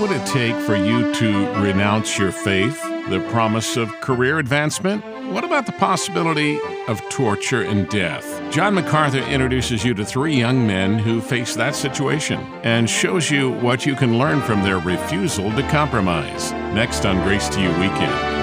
would it take for you to renounce your faith? The promise of career advancement? What about the possibility of torture and death? John MacArthur introduces you to three young men who face that situation and shows you what you can learn from their refusal to compromise. Next on Grace to You Weekend.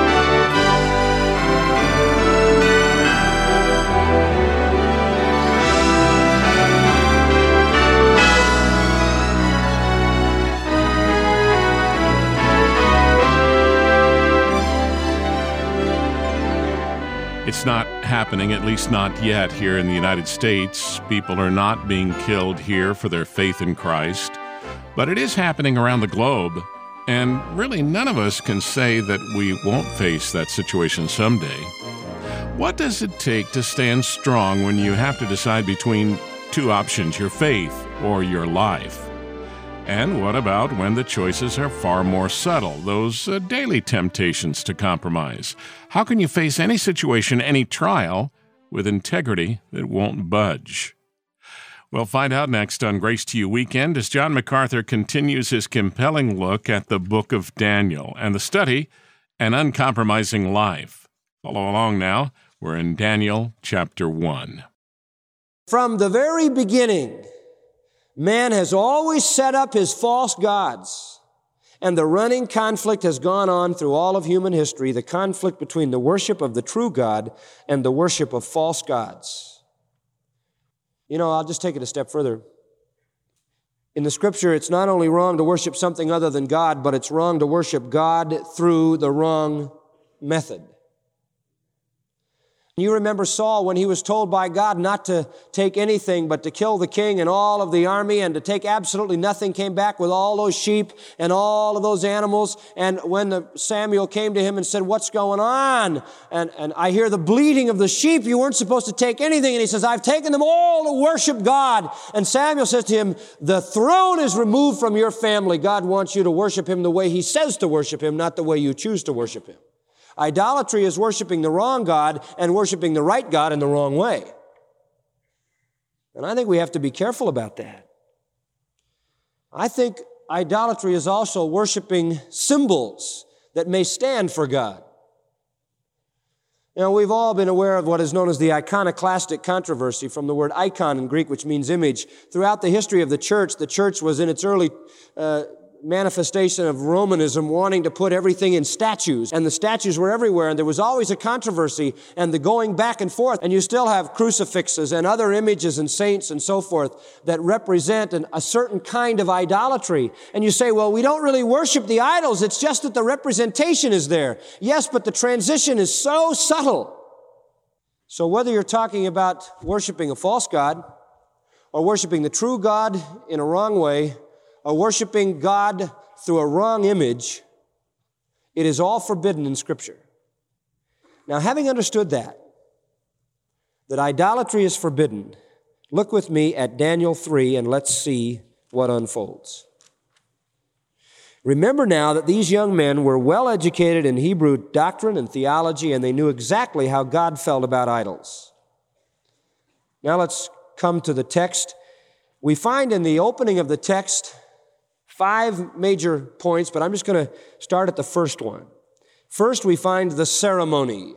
It's not happening, at least not yet, here in the United States. People are not being killed here for their faith in Christ. But it is happening around the globe. And really, none of us can say that we won't face that situation someday. What does it take to stand strong when you have to decide between two options, your faith or your life? And what about when the choices are far more subtle, those daily temptations to compromise? How can you face any situation, any trial, with integrity that won't budge? We'll find out next on Grace to You Weekend as John MacArthur continues his compelling look at the book of Daniel and the study, An Uncompromising Life. Follow along now. We're in Daniel chapter 1. From the very beginning, man has always set up his false gods, and the running conflict has gone on through all of human history, the conflict between the worship of the true God and the worship of false gods. I'll just take it a step further. In the Scripture, it's not only wrong to worship something other than God, but it's wrong to worship God through the wrong method. You remember Saul when he was told by God not to take anything but to kill the king and all of the army and to take absolutely nothing, came back with all those sheep and all of those animals. And when Samuel came to him and said, "What's going on? And I hear the bleating of the sheep. You weren't supposed to take anything." And he says, "I've taken them all to worship God." And Samuel says to him, "The throne is removed from your family. God wants you to worship Him the way He says to worship Him, not the way you choose to worship Him." Idolatry is worshiping the wrong God and worshiping the right God in the wrong way. And I think we have to be careful about that. I think idolatry is also worshiping symbols that may stand for God. We've all been aware of what is known as the iconoclastic controversy, from the word icon in Greek, which means image. Throughout the history of the church was in its early manifestation of Romanism, wanting to put everything in statues, and the statues were everywhere, and there was always a controversy and the going back and forth, and you still have crucifixes and other images and saints and so forth that represent a certain kind of idolatry. And you say, well, we don't really worship the idols, it's just that the representation is there. Yes, but the transition is so subtle. So whether you're talking about worshiping a false god or worshiping the true God in a wrong way, or worshiping God through a wrong image, it is all forbidden in Scripture. Now, having understood that idolatry is forbidden, look with me at Daniel 3 and let's see what unfolds. Remember now that these young men were well educated in Hebrew doctrine and theology, and they knew exactly how God felt about idols. Now let's come to the text. We find in the opening of the text 5 major points, but I'm just going to start at the first one. First, we find the ceremony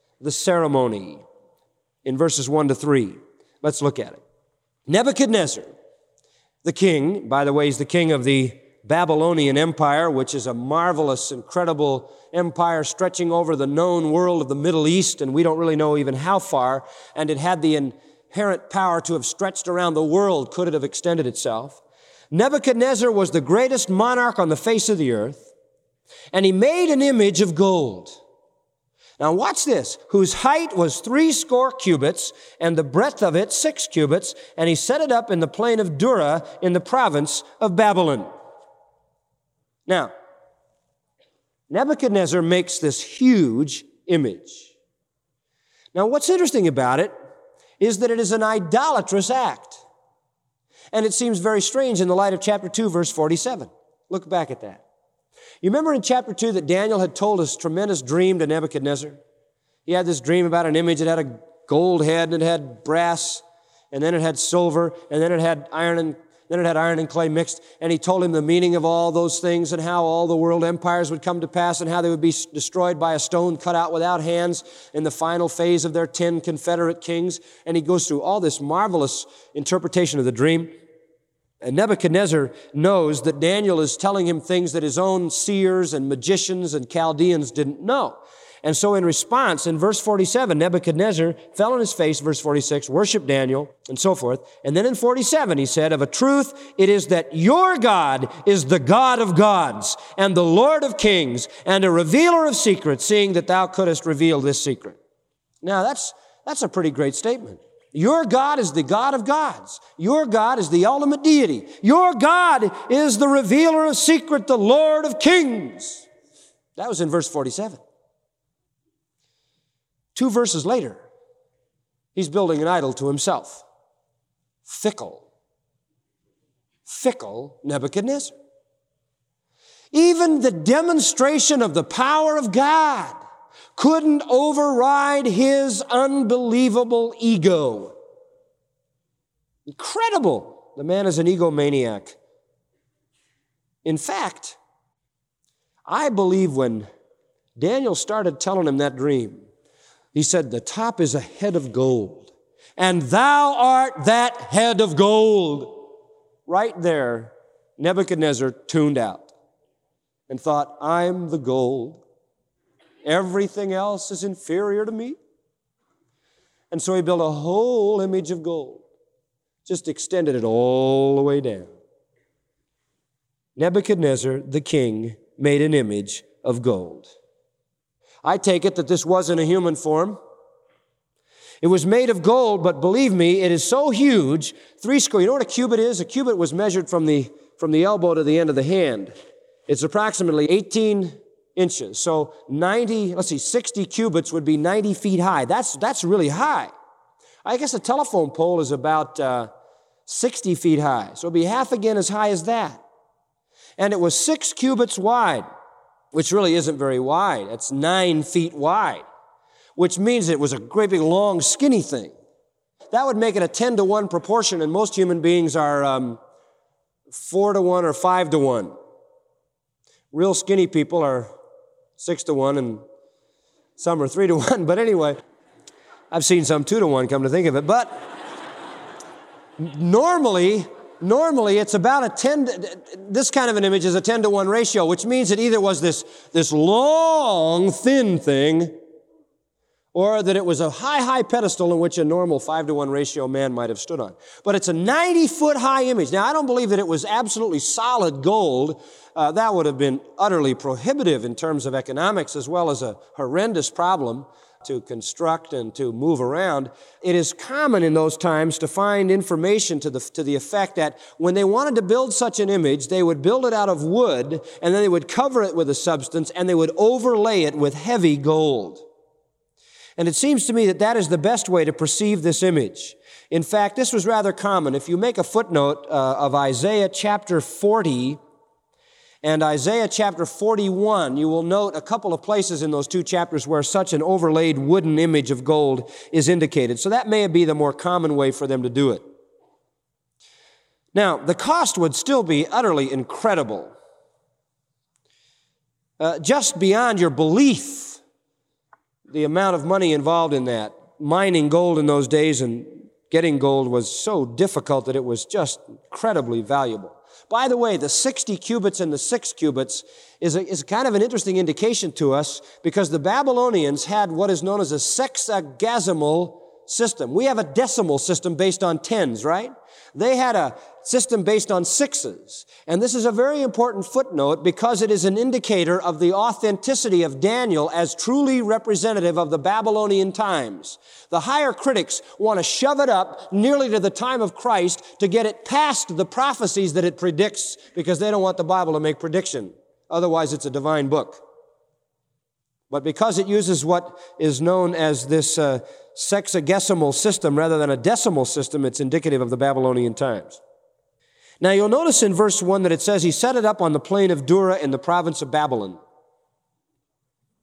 in verses 1 to 3. Let's look at it. Nebuchadnezzar, the king, by the way, he's the king of the Babylonian Empire, which is a marvelous, incredible empire stretching over the known world of the Middle East, and we don't really know even how far, and it had the inherent power to have stretched around the world, could it have extended itself. Nebuchadnezzar was the greatest monarch on the face of the earth, and he made an image of gold. Now watch this, whose height was 80 cubits, and the breadth of it 6 cubits, and he set it up in the plain of Dura in the province of Babylon. Now, Nebuchadnezzar makes this huge image. Now what's interesting about it is that it is an idolatrous act. And it seems very strange in the light of chapter 2, verse 47. Look back at that. You remember in chapter 2 that Daniel had told his tremendous dream to Nebuchadnezzar? He had this dream about an image that had a gold head, and it had brass, and then it had silver, and then it had iron Then it had iron and clay mixed, and he told him the meaning of all those things and how all the world empires would come to pass and how they would be destroyed by a stone cut out without hands in the final phase of their 10 confederate kings. And he goes through all this marvelous interpretation of the dream. And Nebuchadnezzar knows that Daniel is telling him things that his own seers and magicians and Chaldeans didn't know. And so in response, in verse 47, Nebuchadnezzar fell on his face, verse 46, worshiped Daniel, and so forth. And then in 47, he said, of a truth, it is that your God is the God of gods and the Lord of kings and a revealer of secrets, seeing that thou couldst reveal this secret. Now, that's a pretty great statement. Your God is the God of gods. Your God is the ultimate deity. Your God is the revealer of secret, the Lord of kings. That was in verse 47. 2 verses later, he's building an idol to himself. Fickle Nebuchadnezzar. Even the demonstration of the power of God couldn't override his unbelievable ego. Incredible. The man is an egomaniac. In fact, I believe when Daniel started telling him that dream, he said, the top is a head of gold, and thou art that head of gold. Right there, Nebuchadnezzar tuned out and thought, I'm the gold. Everything else is inferior to me. And so he built a whole image of gold, just extended it all the way down. Nebuchadnezzar, the king, made an image of gold. I take it that this wasn't a human form. It was made of gold, but believe me, it is so huge, 3 square. You know what a cubit is? A cubit was measured from the elbow to the end of the hand. It's approximately 18 inches. So 60 cubits would be 90 feet high. That's really high. I guess a telephone pole is about 60 feet high. So it'd be half again as high as that. And it was 6 cubits wide, which really isn't very wide. It's 9 feet wide, which means it was a great big long skinny thing. That would make it a 10-to-1 proportion, and most human beings are 4-to-1 or 5-to-1. Real skinny people are 6-to-1, and some are 3-to-1. But anyway, I've seen some 2-to-1, come to think of it. But normally it's about this kind of an image is a 10-to-1 ratio, which means it either was this long, thin thing, or that it was a high pedestal in which a normal 5-to-1 ratio man might have stood on. But it's a 90-foot high image. Now, I don't believe that it was absolutely solid gold. That would have been utterly prohibitive in terms of economics, as well as a horrendous problem to construct and to move around. It is common in those times to find information to the effect that when they wanted to build such an image, they would build it out of wood, and then they would cover it with a substance, and they would overlay it with heavy gold. And it seems to me that is the best way to perceive this image. In fact, this was rather common. If you make a footnote of Isaiah chapter 40 and Isaiah chapter 41, you will note a couple of places in those 2 chapters where such an overlaid wooden image of gold is indicated. So that may be the more common way for them to do it. Now, the cost would still be utterly incredible. Just beyond your belief, the amount of money involved in that. Mining gold in those days and getting gold was so difficult that it was just incredibly valuable. By the way, the 60 cubits and the 6 cubits is kind of an interesting indication to us because the Babylonians had what is known as a sexagesimal system. We have a decimal system based on tens, right? They had a system based on sixes. And this is a very important footnote because it is an indicator of the authenticity of Daniel as truly representative of the Babylonian times. The higher critics want to shove it up nearly to the time of Christ to get it past the prophecies that it predicts because they don't want the Bible to make prediction. Otherwise, it's a divine book. But because it uses what is known as this sexagesimal system rather than a decimal system, it's indicative of the Babylonian times. Now you'll notice in verse 1 that it says he set it up on the plain of Dura in the province of Babylon.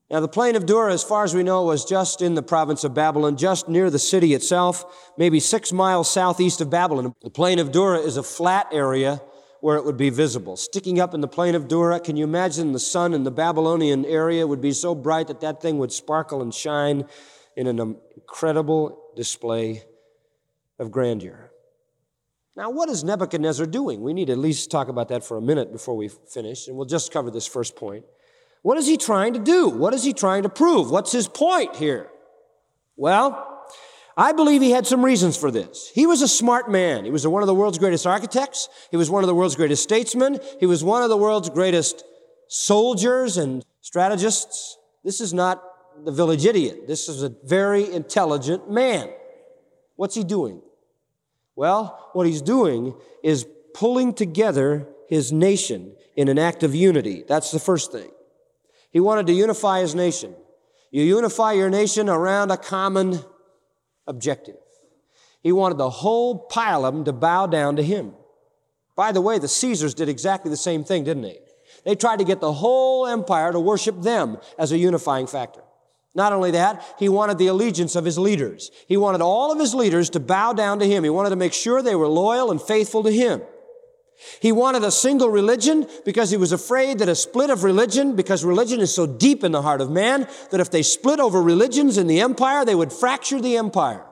Now, the plain of Dura, as far as we know, was just in the province of Babylon, just near the city itself, maybe 6 miles southeast of Babylon. The plain of Dura is a flat area where it would be visible. Sticking up in the plain of Dura, can you imagine the sun in the Babylonian area would be so bright that that thing would sparkle and shine in an incredible display of grandeur. Now, what is Nebuchadnezzar doing? We need to at least talk about that for a minute before we finish, and we'll just cover this first point. What is he trying to do? What is he trying to prove? What's his point here? Well, I believe he had some reasons for this. He was a smart man. He was one of the world's greatest architects. He was one of the world's greatest statesmen. He was one of the world's greatest soldiers and strategists. This is not the village idiot. This is a very intelligent man. What's he doing? Well, what he's doing is pulling together his nation in an act of unity. That's the first thing. He wanted to unify his nation. You unify your nation around a common objective. He wanted the whole pile of them to bow down to him. By the way, the Caesars did exactly the same thing, didn't they? They tried to get the whole empire to worship them as a unifying factor. Not only that, he wanted the allegiance of his leaders. He wanted all of his leaders to bow down to him. He wanted to make sure they were loyal and faithful to him. He wanted a single religion because he was afraid that a split of religion, because religion is so deep in the heart of man, that if they split over religions in the empire, they would fracture the empire.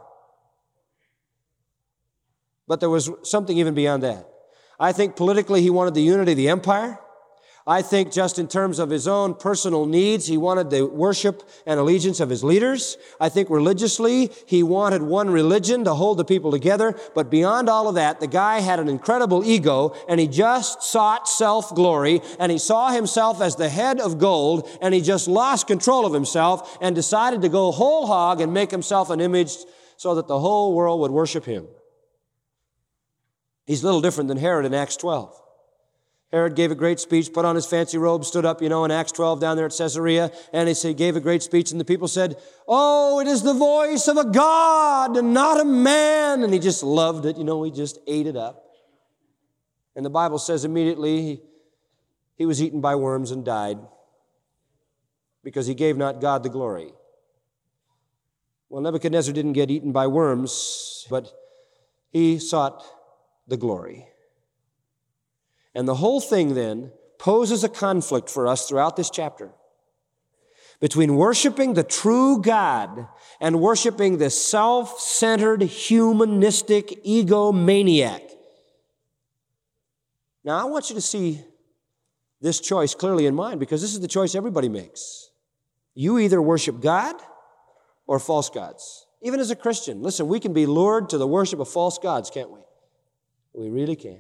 But there was something even beyond that. I think politically he wanted the unity of the empire. I think just in terms of his own personal needs, he wanted the worship and allegiance of his leaders. I think religiously, he wanted one religion to hold the people together. But beyond all of that, the guy had an incredible ego, and he just sought self-glory, and he saw himself as the head of gold, and he just lost control of himself and decided to go whole hog and make himself an image so that the whole world would worship him. He's a little different than Herod in Acts 12. Herod gave a great speech, put on his fancy robe, stood up, in Acts 12 down there at Caesarea, and he gave a great speech, and the people said, "Oh, it is the voice of a God and not a man." And he just loved it, he just ate it up. And the Bible says immediately he was eaten by worms and died because he gave not God the glory. Well, Nebuchadnezzar didn't get eaten by worms, but he sought the glory. And the whole thing then poses a conflict for us throughout this chapter between worshiping the true God and worshiping the self-centered, humanistic egomaniac. Now, I want you to see this choice clearly in mind, because this is the choice everybody makes. You either worship God or false gods. Even as a Christian, listen, we can be lured to the worship of false gods, can't we? We really can.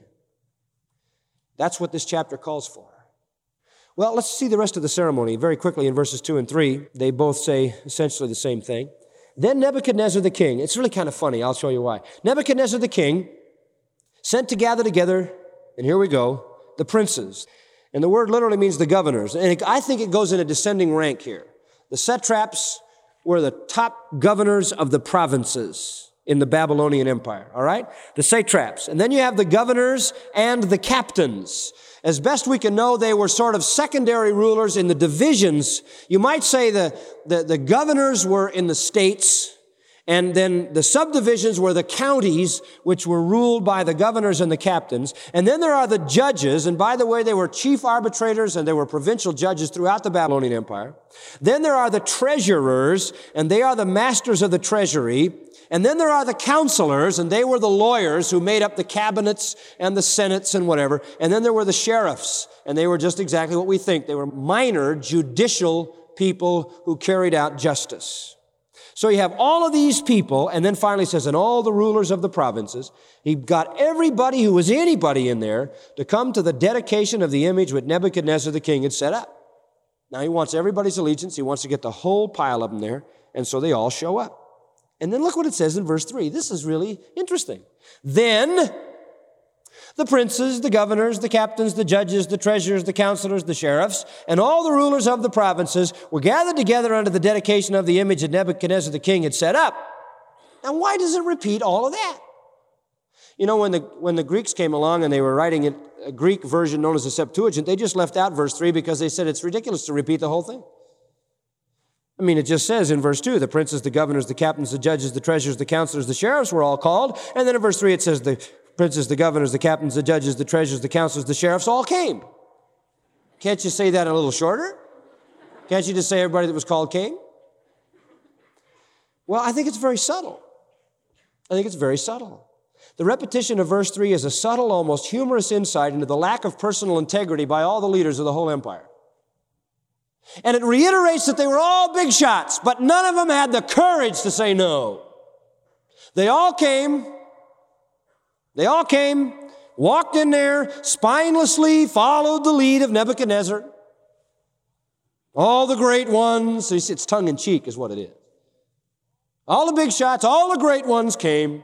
That's what this chapter calls for. Well, let's see the rest of the ceremony very quickly in verses 2 and 3. They both say essentially the same thing. Then Nebuchadnezzar the king, it's really kind of funny, I'll show you why. Nebuchadnezzar the king sent to gather together, and here we go, the princes. And the word literally means the governors. And I think it goes in a descending rank here. The satraps were the top governors of the provinces in the Babylonian Empire, all right? The satraps. And then you have the governors and the captains. As best we can know, they were sort of secondary rulers in the divisions. You might say the governors were in the states, and then the subdivisions were the counties, which were ruled by the governors and the captains. And then there are the judges, and by the way, they were chief arbitrators and they were provincial judges throughout the Babylonian Empire. Then there are the treasurers, and they are the masters of the treasury. And then there are the counselors, and they were the lawyers who made up the cabinets and the senates and whatever. And then there were the sheriffs, and they were just exactly what we think. They were minor judicial people who carried out justice. So you have all of these people, and then finally says, and all the rulers of the provinces. He got everybody who was anybody in there to come to the dedication of the image which Nebuchadnezzar the king had set up. Now he wants everybody's allegiance. He wants to get the whole pile of them there, and so they all show up. And then look what it says in verse 3. This is really interesting. Then the princes, the governors, the captains, the judges, the treasurers, the counselors, the sheriffs, and all the rulers of the provinces were gathered together under the dedication of the image that Nebuchadnezzar the king had set up. Now, why does it repeat all of that? When the Greeks came along and they were writing a Greek version known as the Septuagint, they just left out verse 3 because they said it's ridiculous to repeat the whole thing. I mean, it just says in verse 2, the princes, the governors, the captains, the judges, the treasurers, the counselors, the sheriffs were all called. And then in verse 3, it says the princes, the governors, the captains, the judges, the treasurers, the counselors, the sheriffs all came. Can't you say that a little shorter? Can't you just say everybody that was called came? Well, I think it's very subtle. I think it's very subtle. The repetition of verse 3 is a subtle, almost humorous insight into the lack of personal integrity by all the leaders of the whole empire. And it reiterates that they were all big shots, but none of them had the courage to say no. They all came, walked in there, spinelessly followed the lead of Nebuchadnezzar. All the great ones, so you see, it's tongue-in-cheek is what it is. All the big shots, all the great ones came.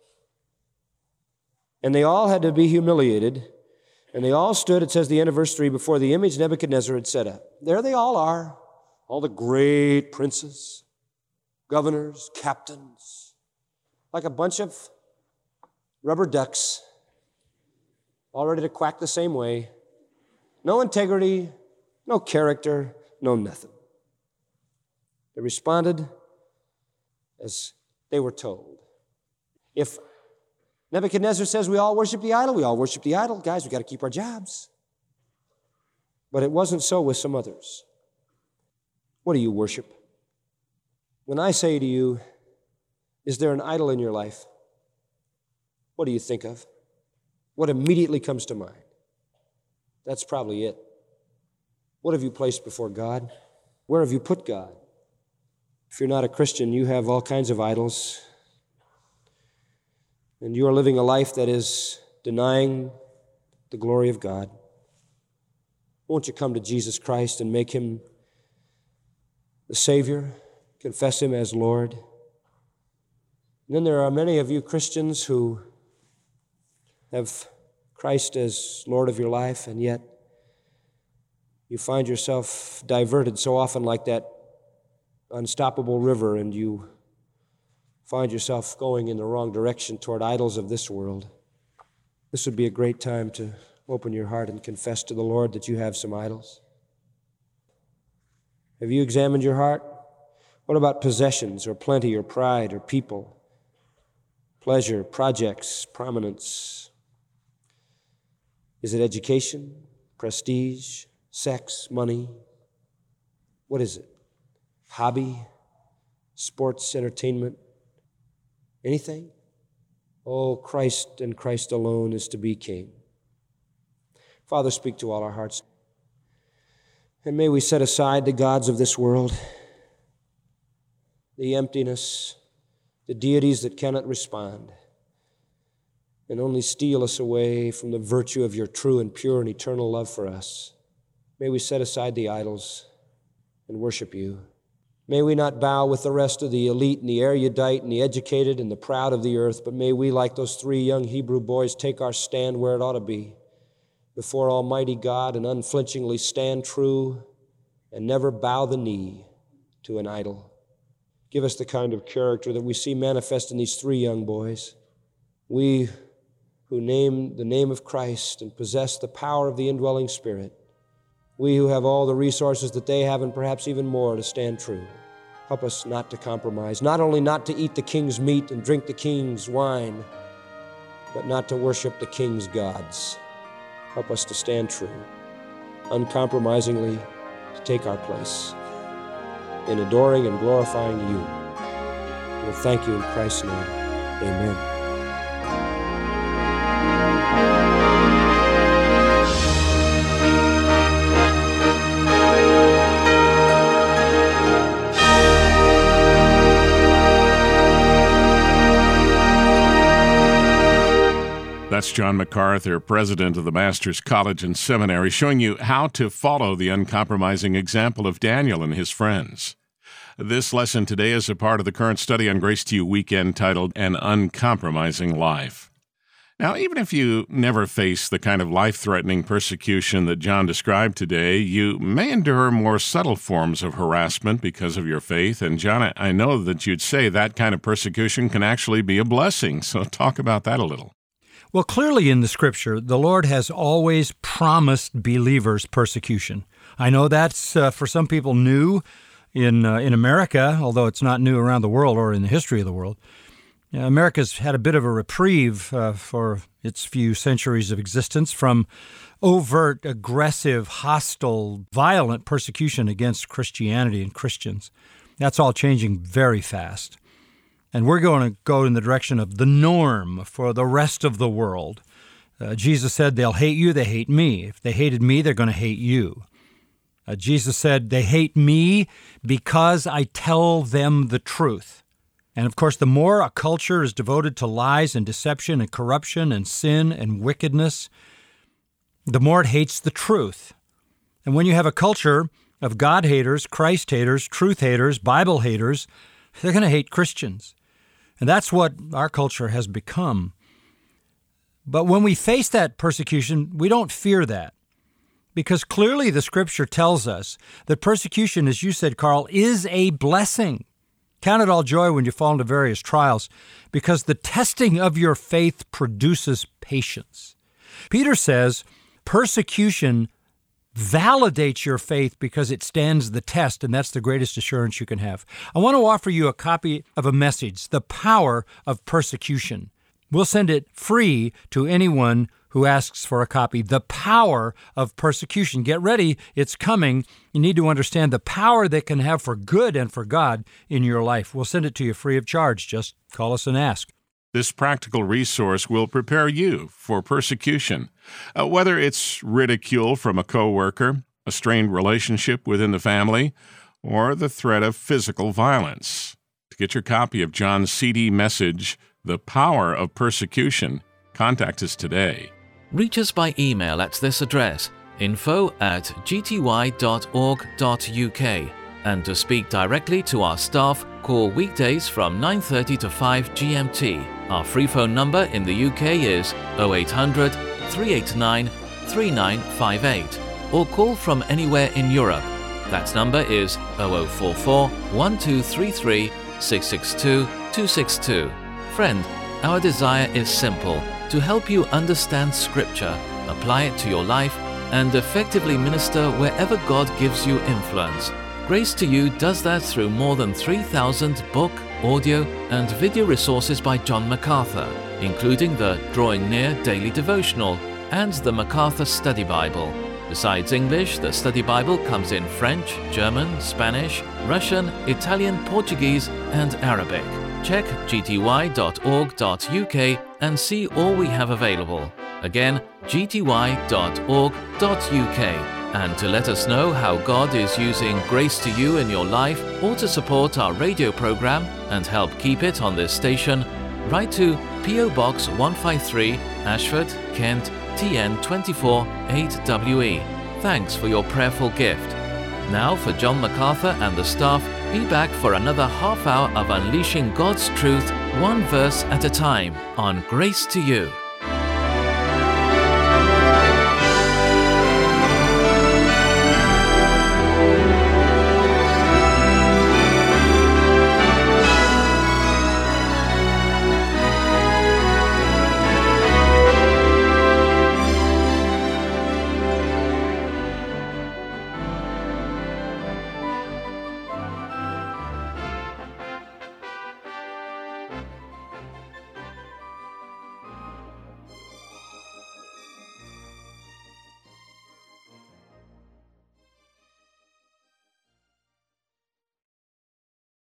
And they all had to be humiliated. And they all stood, it says the end of verse 3, before the image Nebuchadnezzar had set up. There they all are, all the great princes, governors, captains, like a bunch of rubber ducks, all ready to quack the same way. No integrity, no character, no nothing. They responded as they were told. If Nebuchadnezzar says we all worship the idol, we all worship the idol. Guys, we got to keep our jobs. But it wasn't so with some others. What do you worship? When I say to you, is there an idol in your life? What do you think of? What immediately comes to mind? That's probably it. What have you placed before God? Where have you put God? If you're not a Christian, you have all kinds of idols. And you are living a life that is denying the glory of God. Won't you come to Jesus Christ and make Him the Savior? Confess Him as Lord. And then there are many of you Christians who have Christ as Lord of your life, and yet you find yourself diverted so often like that unstoppable river, and you find yourself going in the wrong direction toward idols of this world. This would be a great time to open your heart and confess to the Lord that you have some idols. Have you examined your heart? What about possessions or plenty or pride or people, pleasure, projects, prominence? Is it education, prestige, sex, money? What is it? Hobby, sports, entertainment? Anything? Oh, Christ and Christ alone is to be King. Father, speak to all our hearts. And may we set aside the gods of this world, the emptiness, the deities that cannot respond, and only steal us away from the virtue of your true and pure and eternal love for us. May we set aside the idols and worship you. May we not bow with the rest of the elite and the erudite and the educated and the proud of the earth, but may we, like those 3 young Hebrew boys, take our stand where it ought to be, before Almighty God, and unflinchingly stand true and never bow the knee to an idol. Give us the kind of character that we see manifest in these 3 young boys. We who name the name of Christ and possess the power of the indwelling Spirit. We who have all the resources that they have and perhaps even more to stand true. Help us not to compromise, not only not to eat the king's meat and drink the king's wine, but not to worship the king's gods. Help us to stand true, uncompromisingly to take our place in adoring and glorifying you. We'll thank you in Christ's name. Amen. That's John MacArthur, president of the Masters College and Seminary, showing you how to follow the uncompromising example of Daniel and his friends. This lesson today is a part of the current study on Grace to You weekend titled An Uncompromising Life. Now, even if you never face the kind of life-threatening persecution that John described today, you may endure more subtle forms of harassment because of your faith. And John, I know that you'd say that kind of persecution can actually be a blessing. So talk about that a little. Well, clearly in the Scripture, the Lord has always promised believers persecution. I know that's for some people new. in America, although it's not new around the world or in the history of the world. America's had a bit of a reprieve for its few centuries of existence from overt, aggressive, hostile, violent persecution against Christianity and Christians. That's all changing very fast. And we're going to go in the direction of the norm for the rest of the world. Jesus said, they'll hate you, they hate me. If they hated me, they're going to hate you. Jesus said, they hate me because I tell them the truth. And of course, the more a culture is devoted to lies and deception and corruption and sin and wickedness, the more it hates the truth. And when you have a culture of God haters, Christ haters, truth haters, Bible haters, they're going to hate Christians. And that's what our culture has become. But when we face that persecution, we don't fear that. Because clearly the Scripture tells us that persecution, as you said, Carl, is a blessing. Count it all joy when you fall into various trials, because the testing of your faith produces patience. Peter says persecution validates your faith because it stands the test, and that's the greatest assurance you can have. I want to offer you a copy of a message, The Power of Persecution. We'll send it free to anyone who asks for a copy. The Power of Persecution. Get ready, it's coming. You need to understand the power that can have for good and for God in your life. We'll send it to you free of charge. Just call us and ask. This practical resource will prepare you for persecution, whether it's ridicule from a coworker, a strained relationship within the family, or the threat of physical violence. To get your copy of John's CD message, The Power of Persecution, contact us today. Reach us by email at this address, info@gty.org.uk, and to speak directly to our staff, call weekdays from 9:30 to 5 GMT. Our free phone number in the UK is 0800 389 3958, or call from anywhere in Europe. That number is 0044 1233 662 262. Friend, our desire is simple: to help you understand Scripture, apply it to your life, and effectively minister wherever God gives you influence. Grace to You does that through more than 3,000 book, audio, and video resources by John MacArthur, including the Drawing Near Daily Devotional and the MacArthur Study Bible. Besides English, the Study Bible comes in French, German, Spanish, Russian, Italian, Portuguese, and Arabic. Check gty.org.uk and see all we have available. Again, gty.org.uk. And to let us know how God is using Grace to You in your life, or to support our radio program and help keep it on this station, write to P.O. Box 153, Ashford, Kent, TN 24 8WE. Thanks for your prayerful gift. Now, for John MacArthur and the staff, be back for another half hour of unleashing God's truth, one verse at a time, on Grace to You.